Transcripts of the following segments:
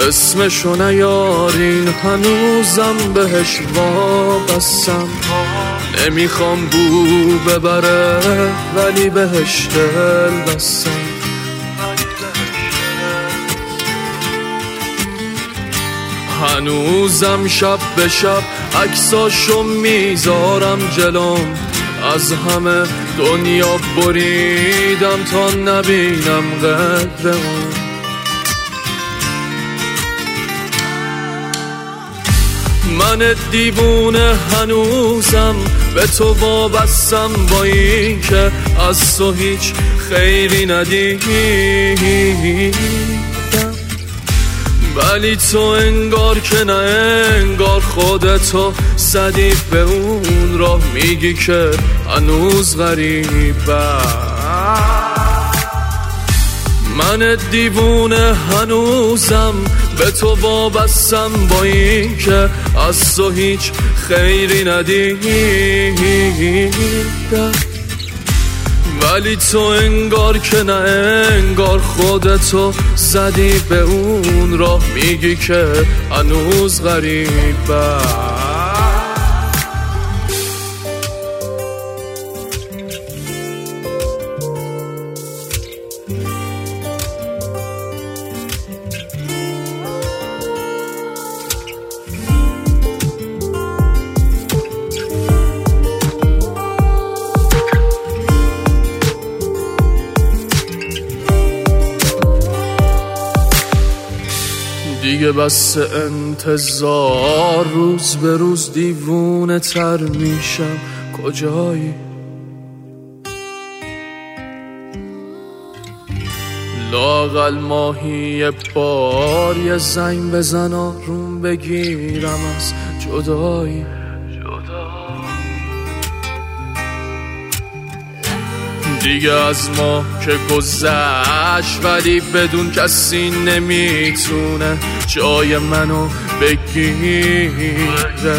اسمشو نیارین هنوزم بهش وابستم. نمیخوام بو ببره ولی بهش دل بستم. هنوزم شب به شب عکساشو میذارم جلوم، از همه دنیا بریدم تا نبینم قدر اون. من دیوونه هنوزم به تو وابستم، با این که از تو هیچ خیری ندیدم، ولی تو انگار که نه انگار خودتو زدی به اون راه، میگی که هنوز غریبم. من دیوونه هنوزم به تو وابستم، با این که از تو هیچ خیری ندیدم، ولی تو انگار که نه انگار خودتو زدی به اون راه، میگی که هنوز غریبم. دیگه بس انتظار، روز به روز دیوونه تر میشم. کجایی؟ لااقل ماهی بار یه زنگ بزن آروم بگیرم از جدایی. دیگه از ما که گذشت، ولی بدون کسی نمیتونه جای منو بگیره.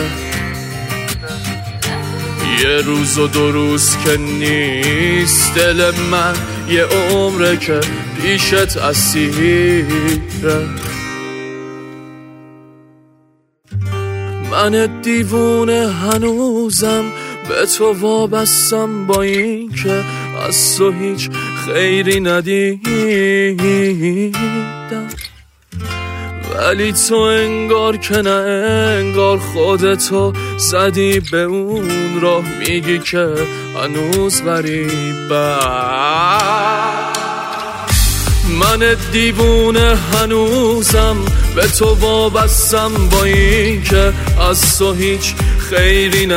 یه روز و 2 روز که نیست، دل من یه عمره که پیشت اسیره. من دیوونه هنوزم به تو وابستم، با این که از تو هیچ خیری ندیدم، ولی تو انگار که نه انگار خودتو زدی به اون راه، میگی که هنوز غریبم. من دیوونه هنوزم به تو وابستم، با این که از تو هیچ خیری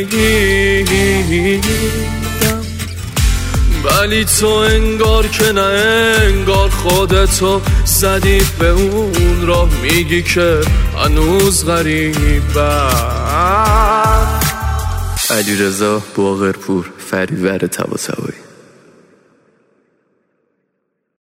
ندیدم، ولی تو انگار که نه انگار خودتو زدی به اون راه، میگی که هنوز غریبم. علیرضا باقرپور، فریور طباطبایی.